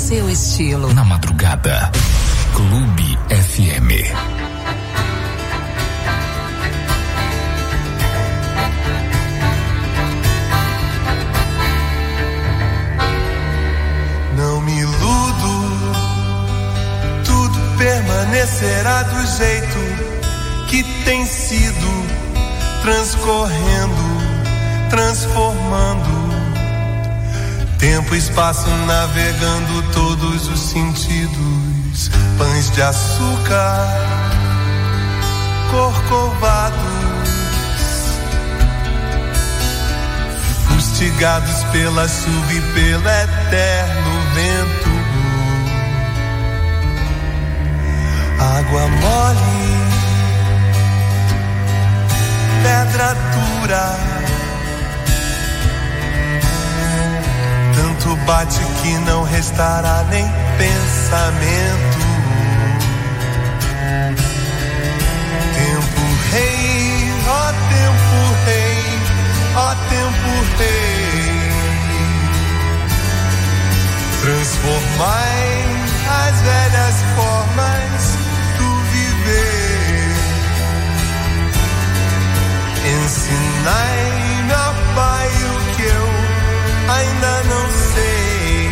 seu estilo. Na madrugada, Clube FM. Não me iludo, tudo permanecerá do jeito que tem sido, transcorrendo, transformando. Tempo e espaço navegando todos os sentidos. Pães de açúcar, corcovados, fustigados pela chuva e pelo eterno vento. Água mole, pedra dura, tanto bate que não restará nem pensamento. Tempo rei, ó tempo rei, ó tempo rei, transformai as velhas formas do viver. Ensinai-me, ó Pai, o que eu ainda não sei.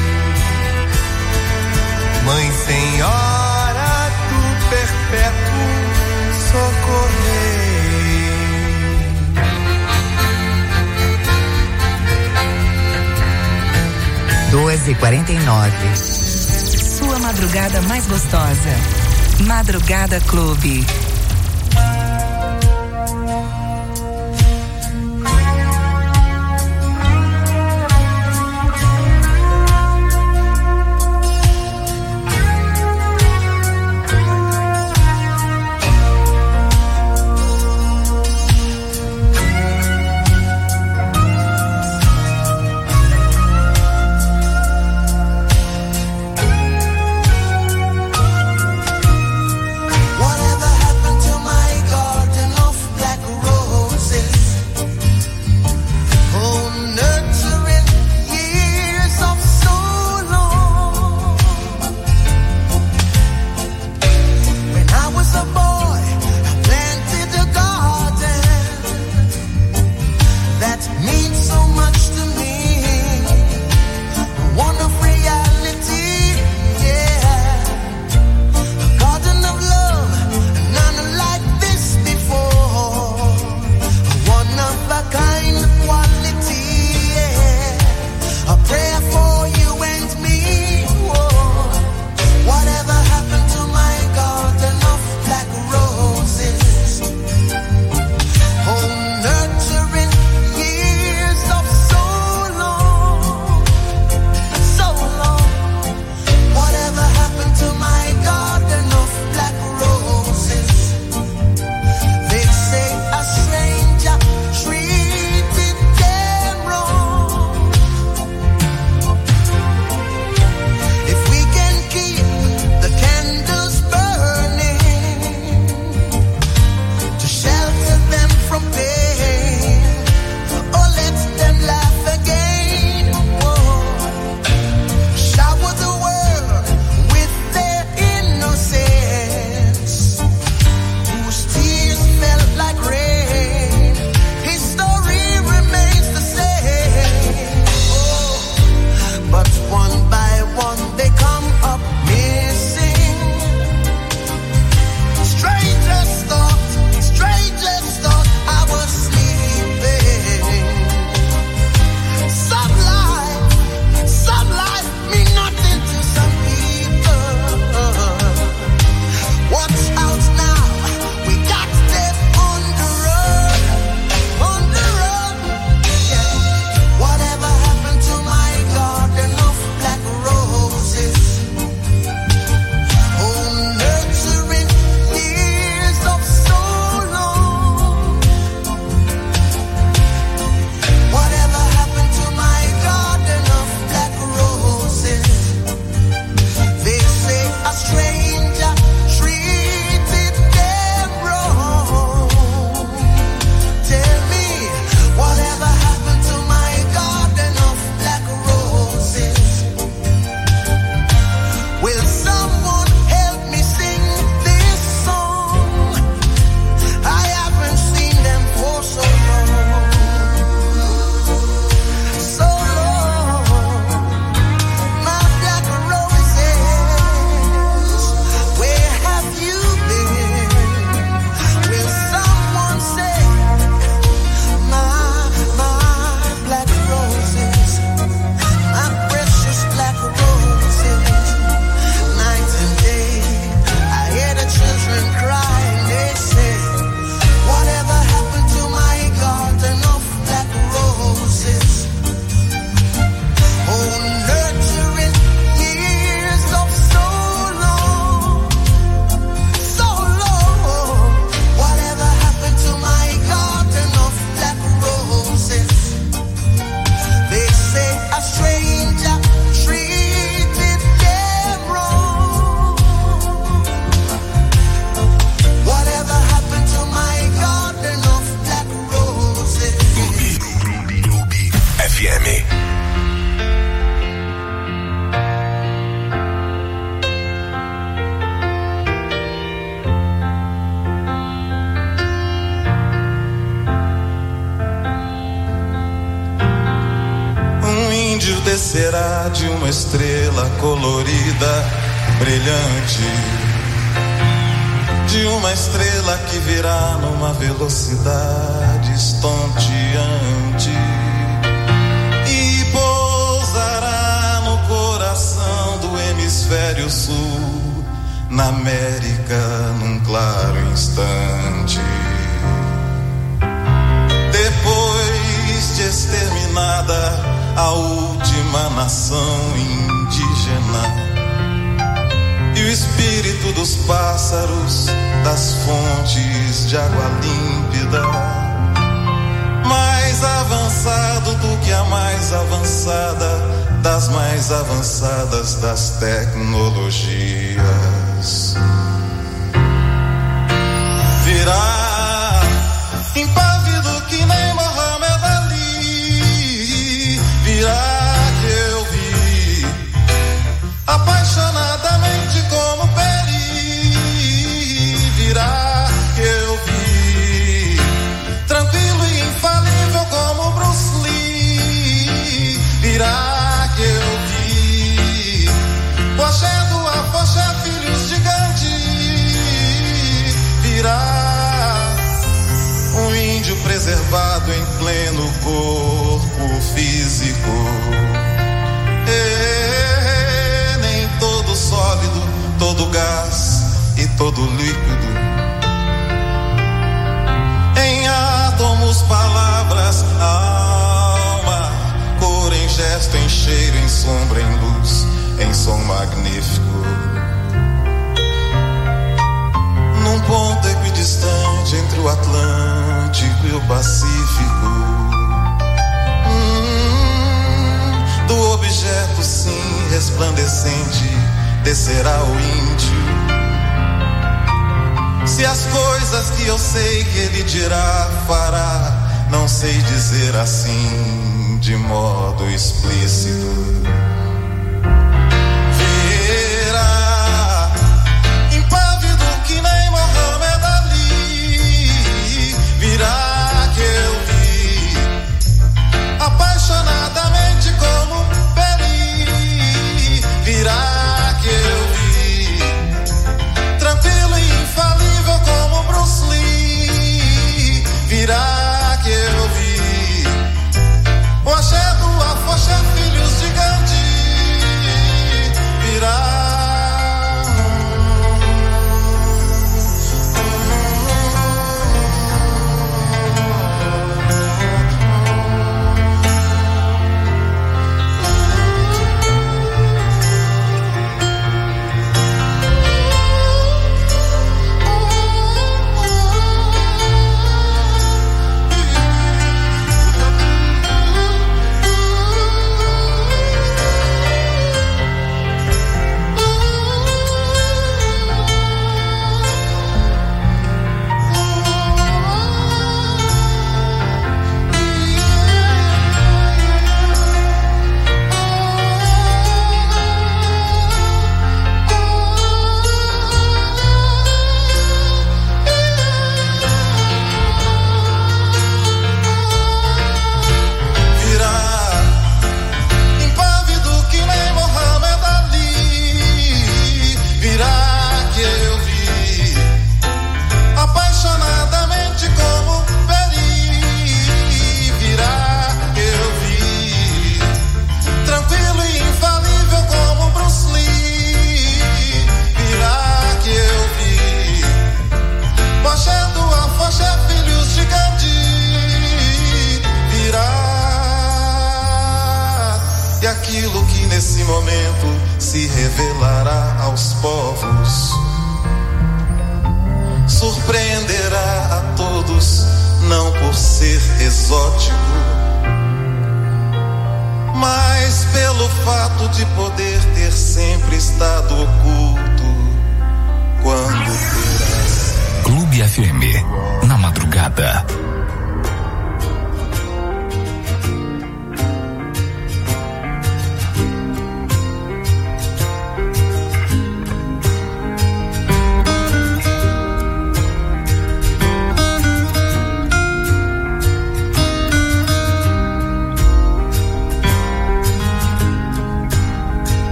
Mãe Senhora do perpétuo socorrei. 2h49. Sua madrugada mais gostosa. Madrugada Clube. Whatever happened to my God? será de uma estrela colorida, brilhante, de uma estrela que virá numa velocidade estonteante e pousará no coração do hemisfério sul, na América, num claro instante. Depois de exterminada a última nação indígena e o espírito dos pássaros, das fontes de água límpida, mais avançado do que a mais avançada das mais avançadas das tecnologias, virá impávido que nem Mohamed Ali, virá que eu vi apaixonadamente como Peri, virá que eu vi tranquilo e infalível como Bruce Lee, virá que eu vi o axé do Afoxé, filhos de Gandhi, virá um índio preservado em pleno corpo físico. Nem todo sólido, todo gás e todo líquido. Em átomos, palavras, alma, cor em gesto, em cheiro, em sombra, em luz, em som magnífico. Num ponto equidistante entre o Atlântico e o Pacífico, do objeto sim resplandecente descerá o índio. Se as coisas que eu sei que ele dirá, fará, não sei dizer assim de modo explícito. Virá que eu vi apaixonadamente como Peri, virá que eu vi tranquilo e infalível como Bruce Lee, virá que eu vi o axé do Afoxé, filhos de Gandhi, virá. Aquilo que nesse momento se revelará aos povos surpreenderá a todos, não por ser exótico, mas pelo fato de poder ter sempre estado oculto. Quando terás Clube FM, na madrugada.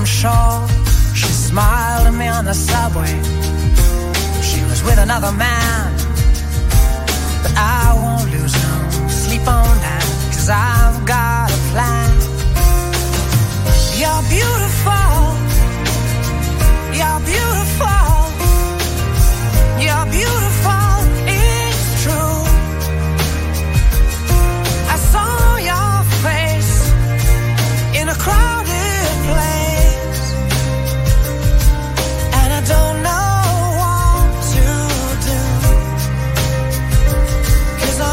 I'm sure she smiled at me on the subway. She was with another man, but I won't lose no sleep on that, 'cause I've got a plan. You're beautiful, you're beautiful, you're beautiful, it's true. I saw your face in a crowded place, and I don't know what to do, 'cause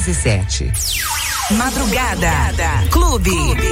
207. Madrugada Clube.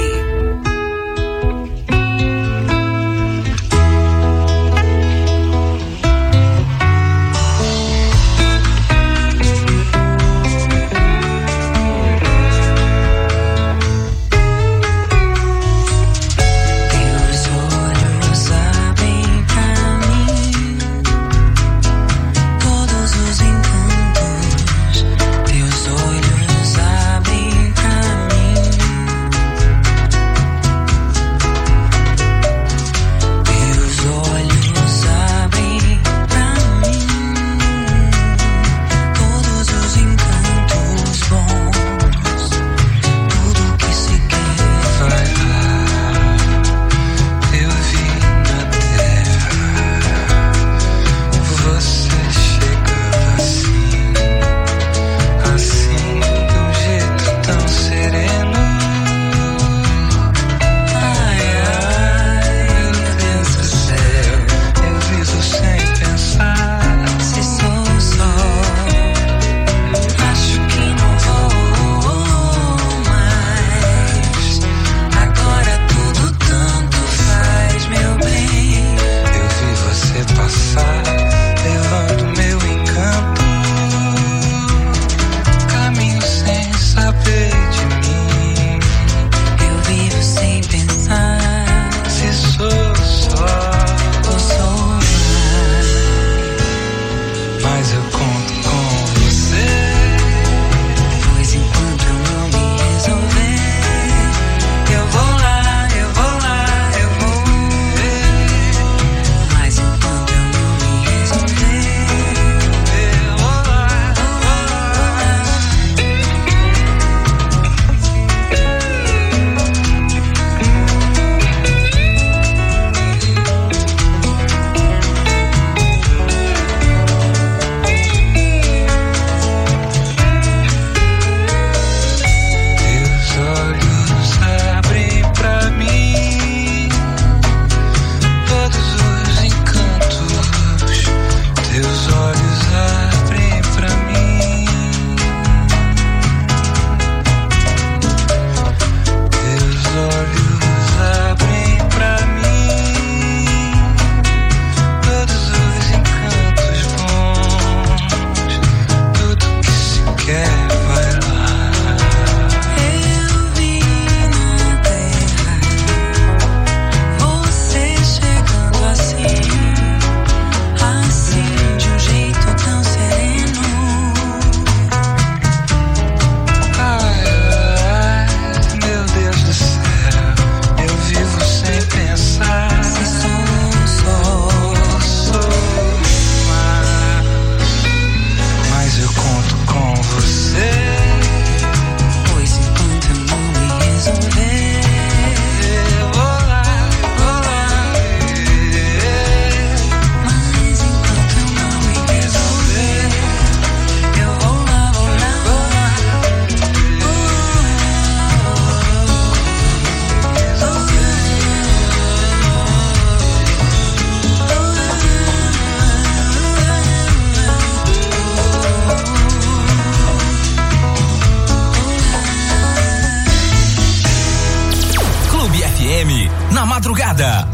Na madrugada.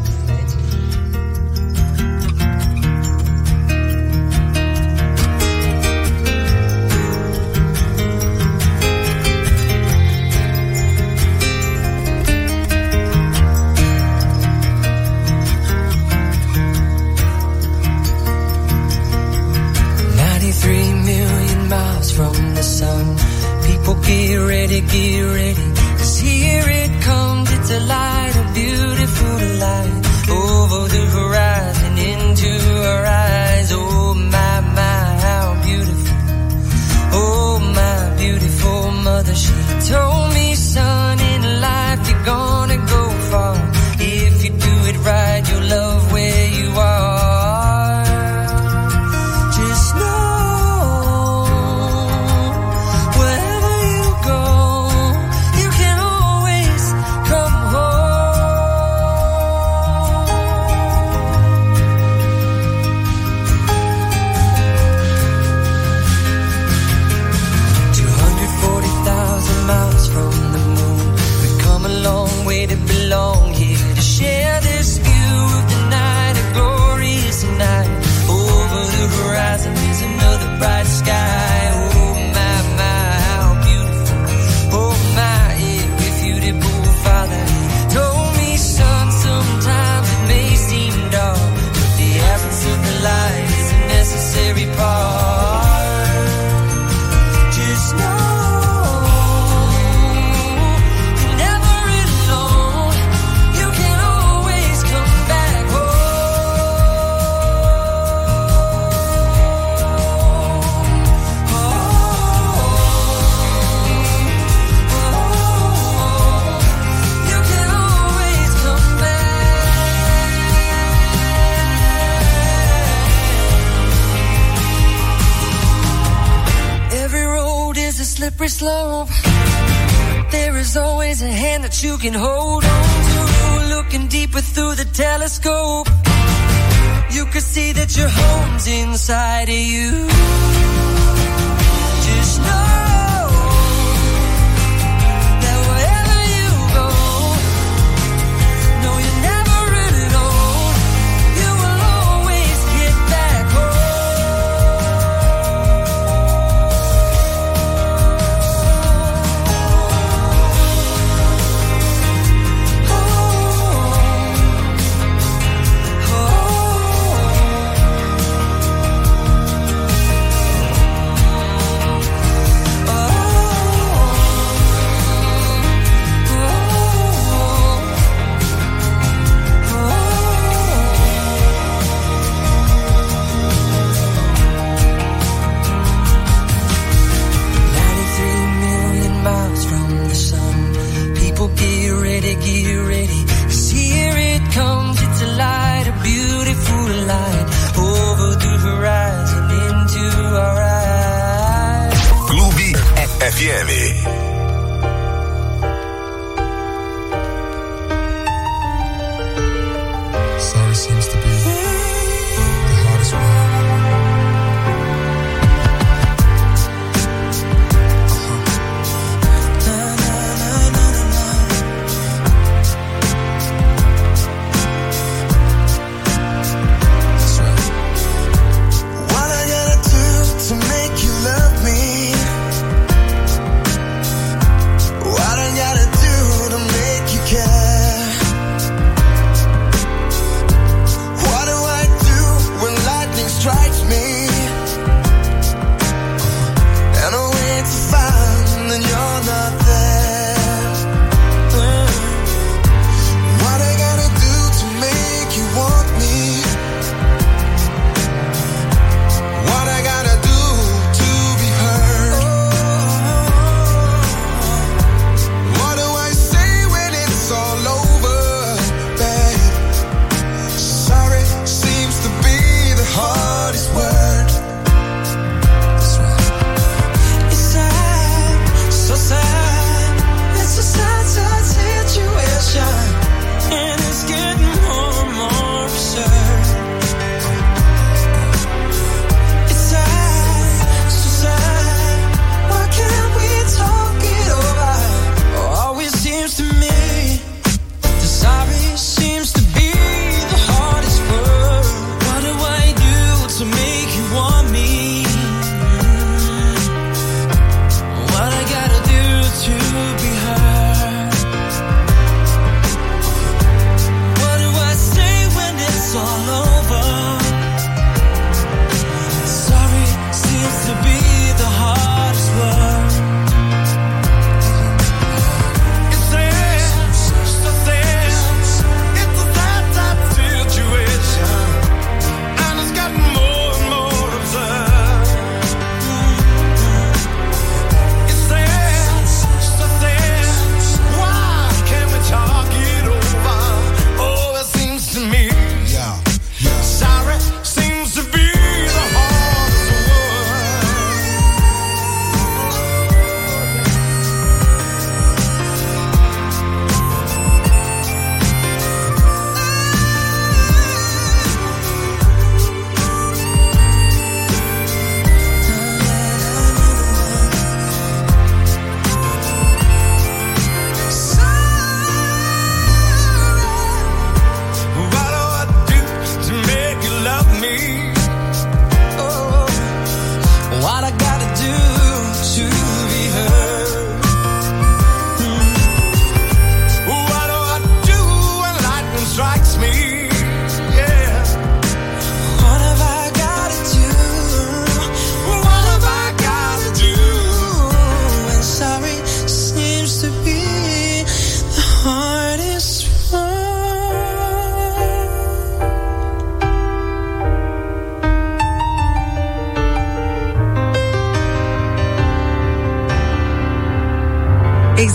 From the sun, people get ready, 'cause here it comes, it's a light, a beautiful light. way to belong here, to share this view of the night, a glorious night. Over the horizon is another bright sky. Oh my, my, how beautiful. Oh my, irrefutable Father. He told me, son, sometimes it may seem dark, but the absence of the light is a necessary part. Just know slippery slope. There is always a hand that you can hold on to. Looking deeper through the telescope, you could see that your home's inside of you. Just know that wherever you go, no, you're never really alone. You will always get back home. Get ready, 'cause here it comes, it's a light, a beautiful light, over the horizon into our eyes. Clube FM. Sorry seems to be the hardest one. To make you love me,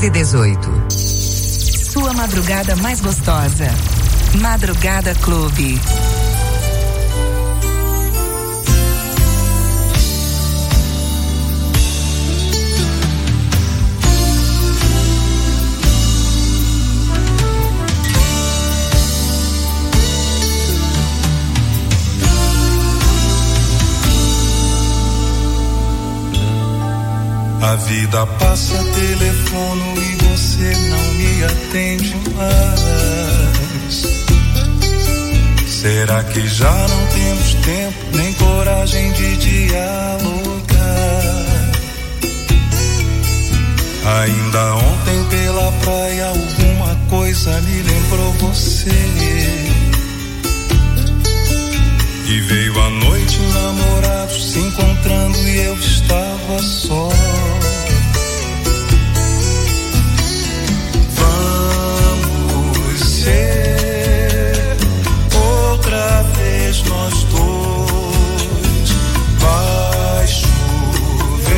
11:18. Sua madrugada mais gostosa. Madrugada Clube. A vida passa, telefono e você não me atende mais. Será que já não temos tempo nem coragem de dialogar? Ainda ontem pela praia alguma coisa me lembrou você. E veio a noite, namorados se encontrando e eu estava só. Vamos ser outra vez nós dois. Vai chover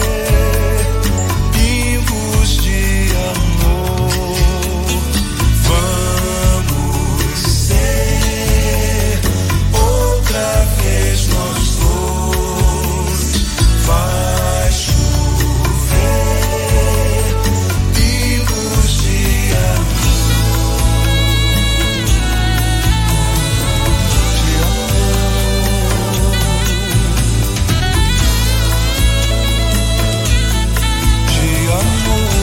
pingos de amor. Vamos ser outra vez nós dois. Vai chover pingos de amor. De amor.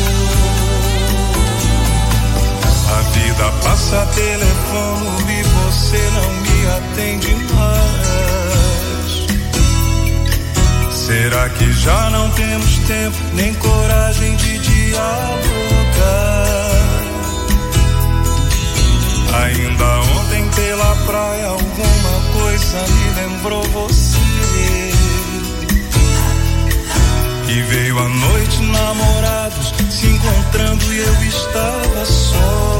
A vida passa, telefono e você não me atende mais. Será que já não temos tempo nem coragem de dialogar? Ainda ontem pela praia alguma coisa me lembrou você. E veio a noite, namorados se encontrando e eu estava só.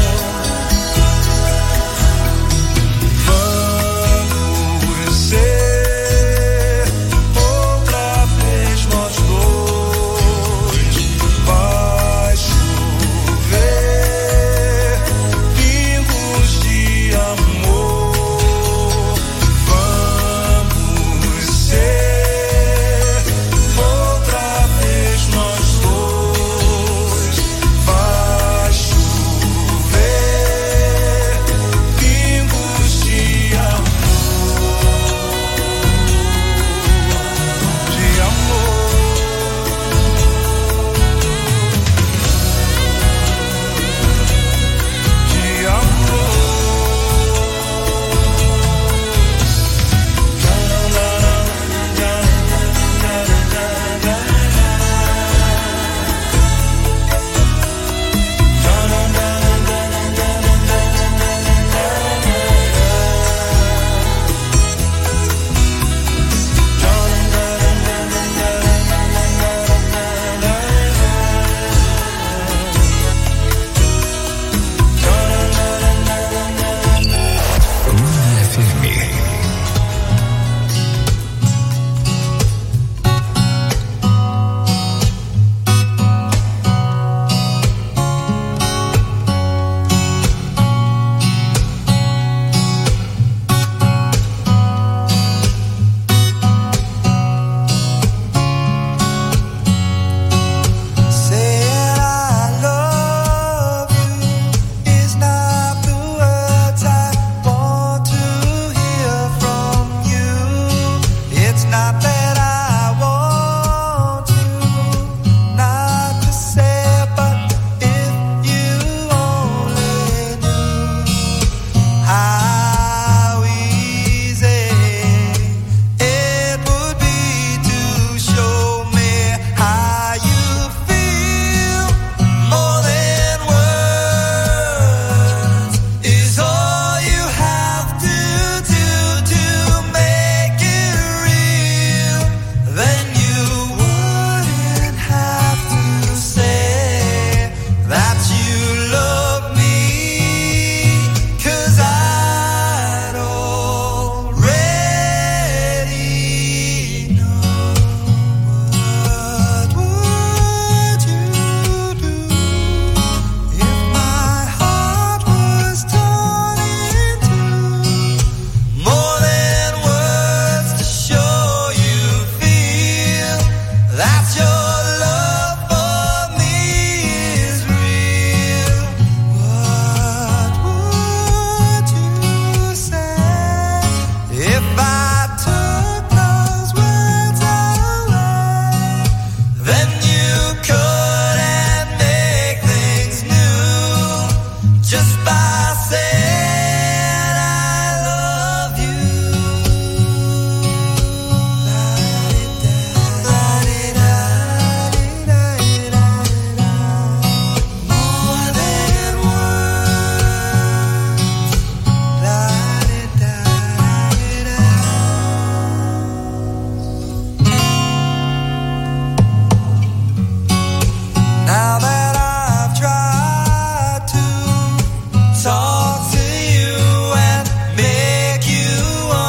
Vamos ser outra vez nós dois. Vai chover just by saying I love you. More than now that I've tried to talk to you and make you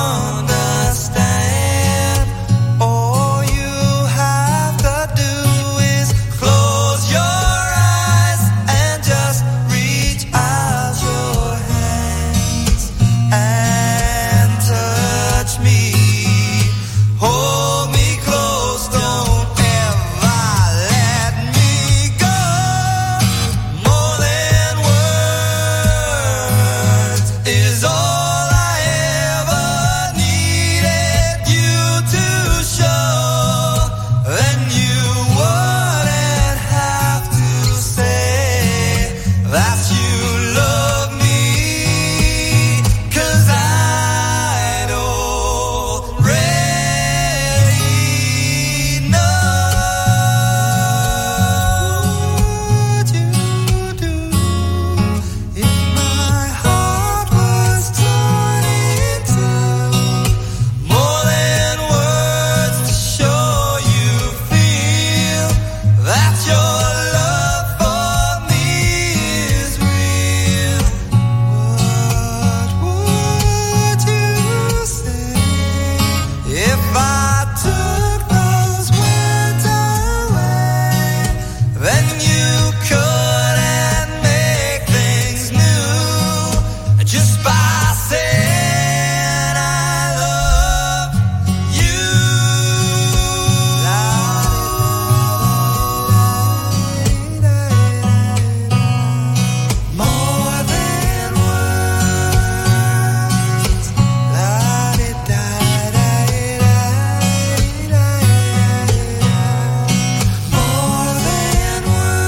understand, all you have to do is close your eyes and just reach out your hands and touch me. Hold me close, don't ever let me go. More than words is all I ever needed you to show. Then you wouldn't have to say that you love me, 'cause I'd already know what you do. If my heart was torn in two, more than words to show you feel that your love for me is real. What would you say if I took those words away? Then you couldn't make things new just by saying I love you. More than words. More than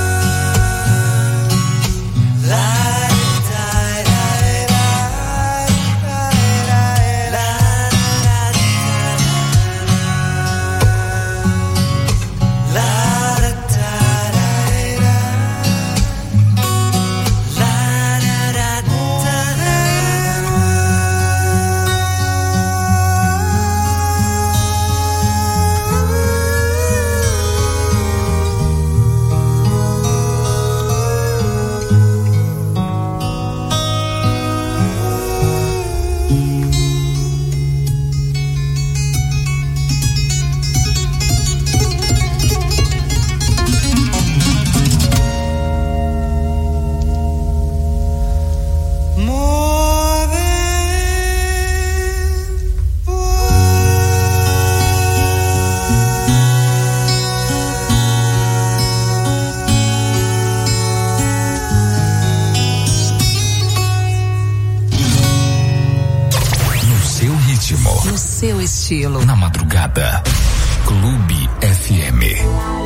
No seu estilo. Na madrugada. Clube FM.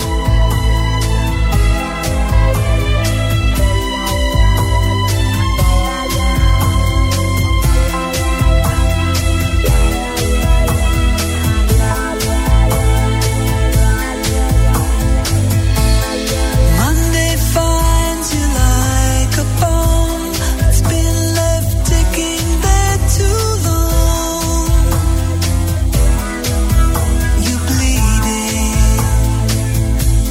Monday finds you like a bomb. It's been left ticking there too long. You bleeding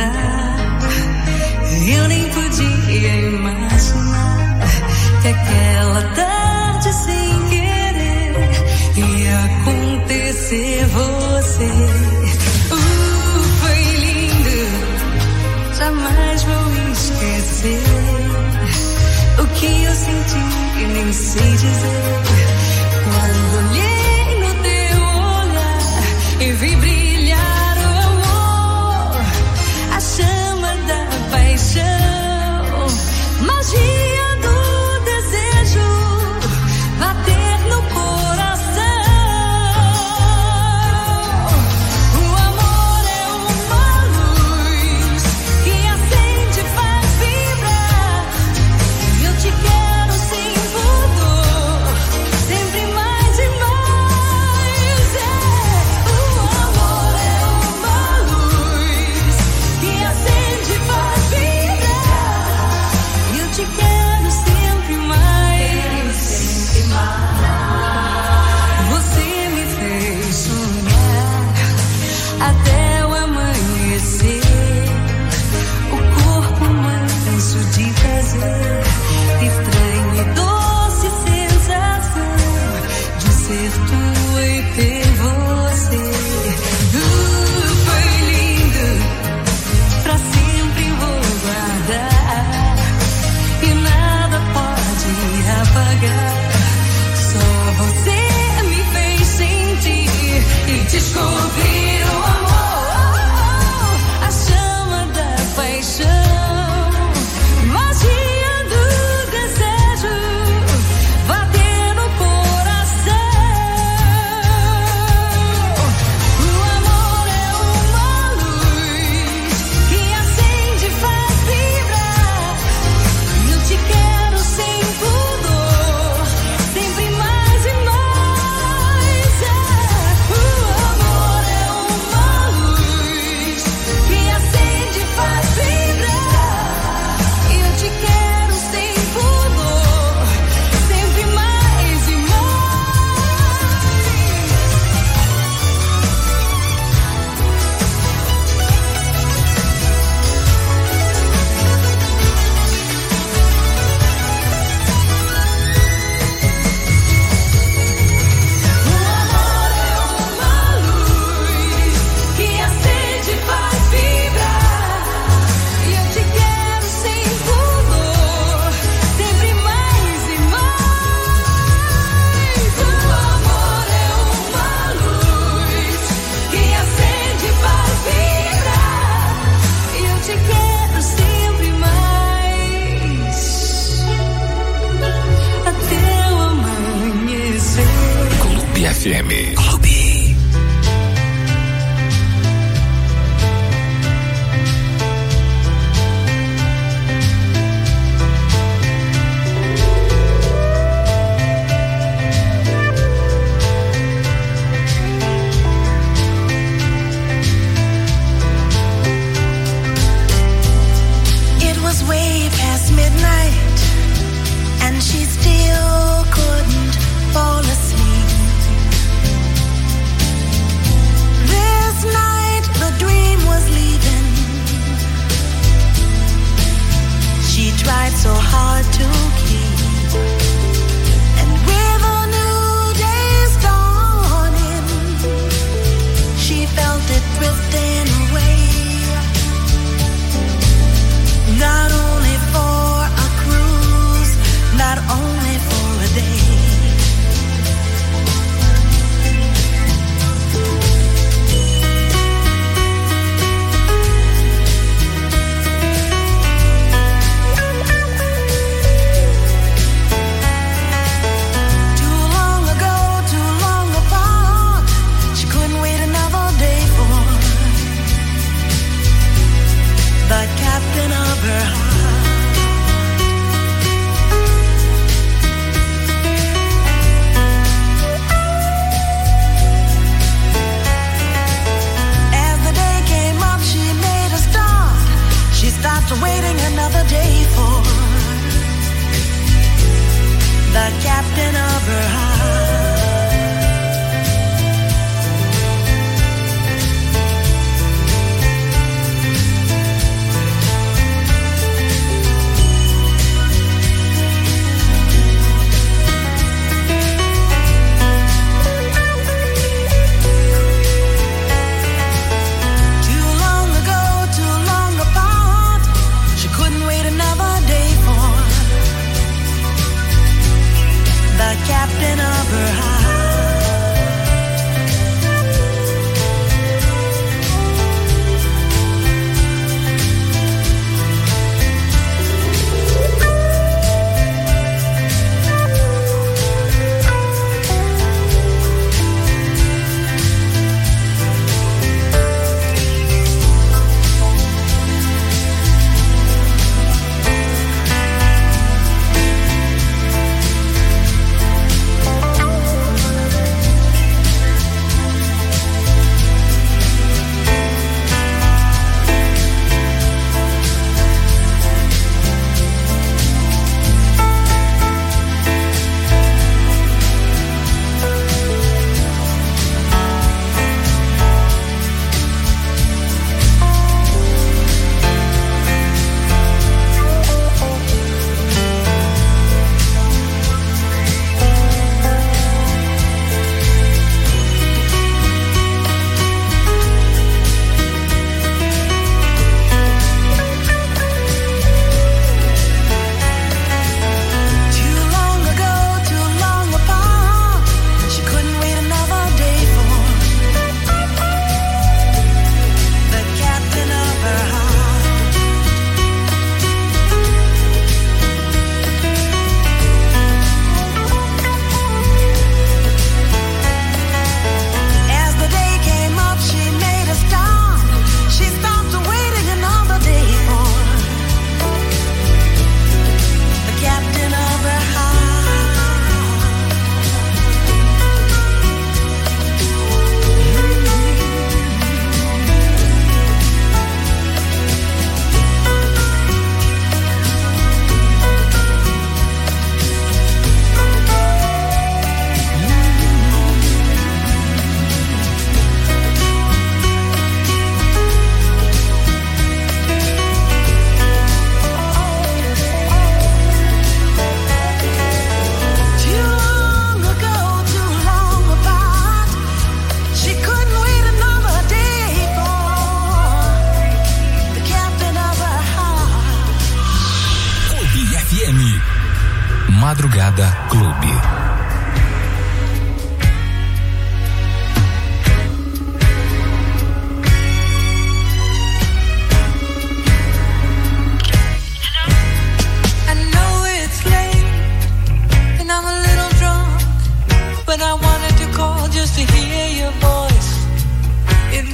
olhar. Eu nem podia imaginar que aquela tarde sem querer ia acontecer você. Foi lindo, jamais vou esquecer o que eu senti e nem sei dizer. Quando olhei no teu olhar e vi brilhar o amor, a chama da paixão, magia do desejo bater no coração. O amor é uma luz que acende e faz vibrar. Eu te quero sem pudor, sempre mais e mais. O amor é uma luz que acende e faz vibrar. Eu te quero sempre mais, sempre mais. Você me fez sonhar até o amanhecer. O corpo manso de prazer, estranha e doce sensação de ser tua e ter você. Foi lindo, pra sempre vou guardar e nada pode apagar. Só você me fez sentir e descobrir o amor, a chama da paixão, magia do desejo bater no coração. O amor é uma luz que acende e faz vibrar. Eu te quero sem pudor, sempre mais e mais. O amor é uma luz que acende e faz vibrar. Eu te quero sem pudor, sempre mais e mais. O amor é uma luz que acende e faz vibrar. Eu te quero sem pudor, sempre mais e mais. O amor é uma luz que acende e faz vibrar. Eu te quero sempre mais, até o amanhecer. Clube FM. It was way past midnight, and she still couldn't fall asleep.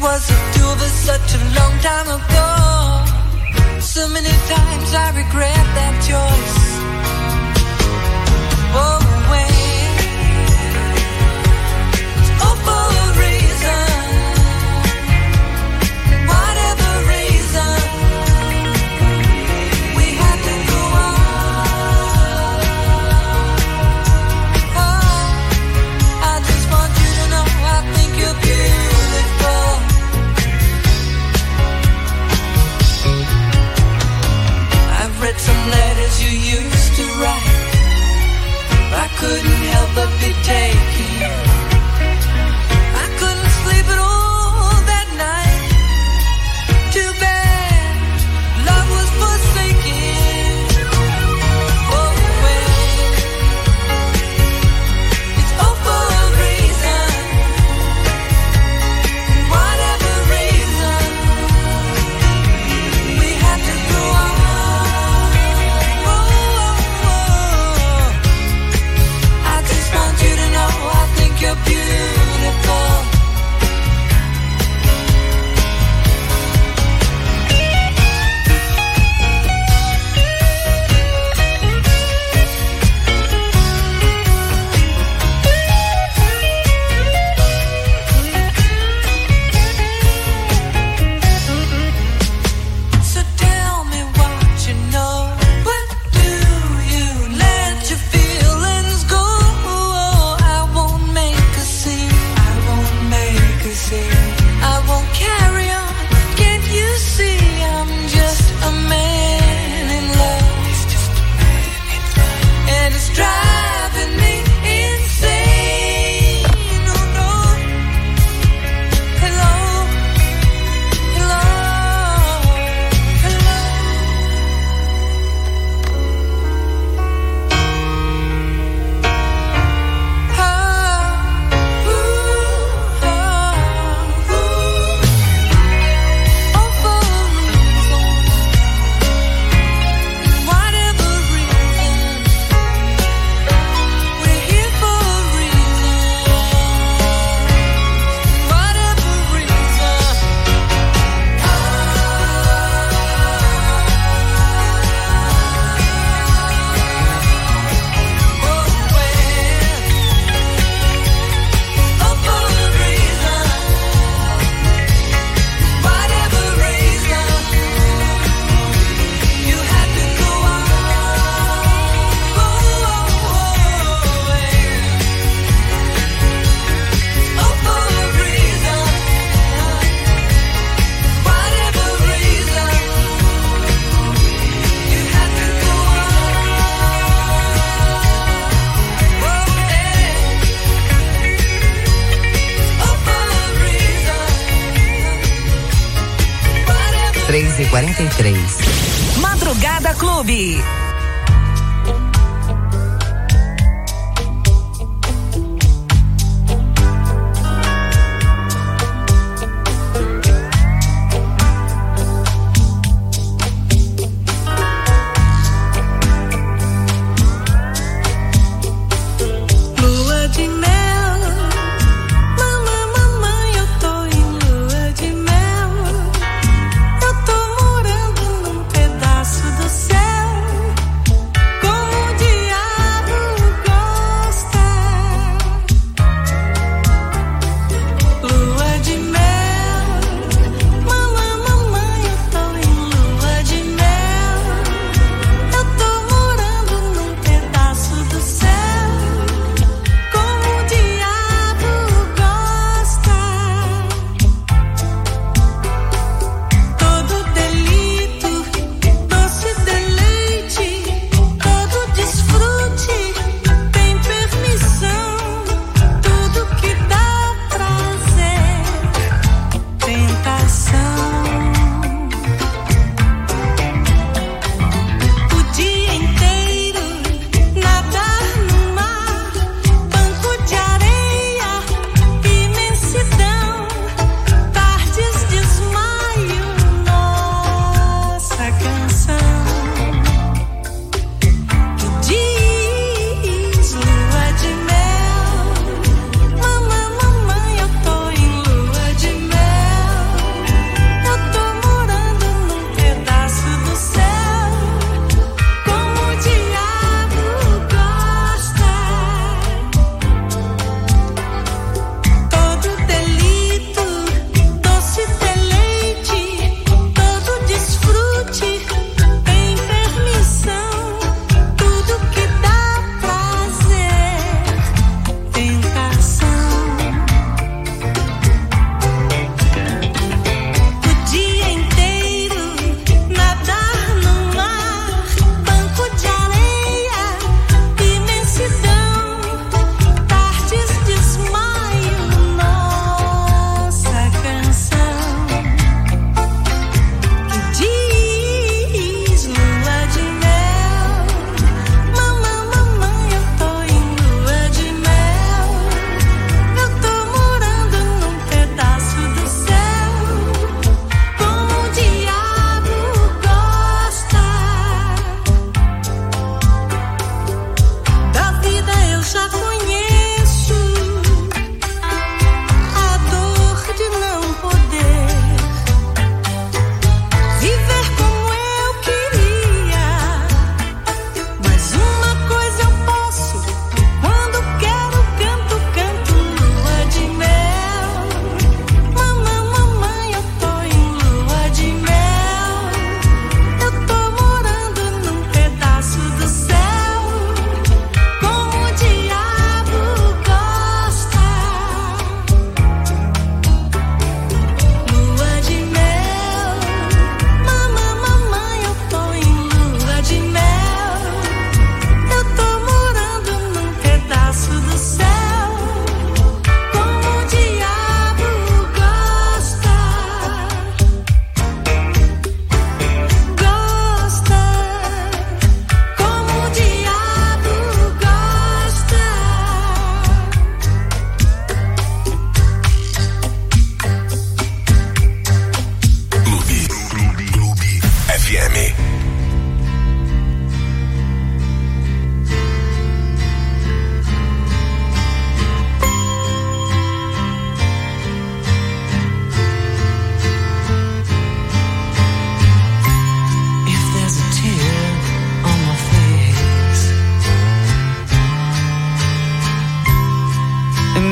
was the two of us such a long time ago. So many times I regret that choice. Oh, when it's all for a reason, whatever reason, we have to go on. Oh, I just want you to know I think you're beautiful. I've read some letters you used to write. I couldn't help but be taken. I couldn't sleep at all that night. Too bad love was forsaken. Oh, well, it's all for a reason. Whatever reason, we have to go on. I just want you to know I think you're beautiful. So tell me what you know. What do you let your feelings go? I won't make a scene. I won't make a scene. I won't carry on. Can't you see I'm just a man in love? He's just a man in love. And it's driving me insane. Oh no. Hello. Hello. Hello. All for a reason, whatever reason, we're here for a reason, whatever reason. Oh, well, all for a reason, whatever reason, you have to go on. Oh, all for a reason, whatever reason, you have to go on. All for a reason, whatever. 3h43. Madrugada Clube. Lua de mel, mamãe, eu tô em lua de mel. Eu tô morando num pedaço do céu.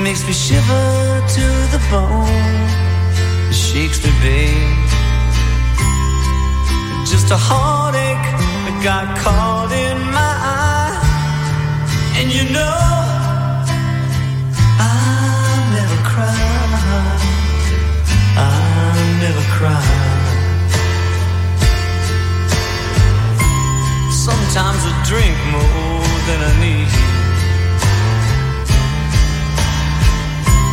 makes me shiver to the bone. It shakes me, babe. Just a heartache that got caught in my eye. And you know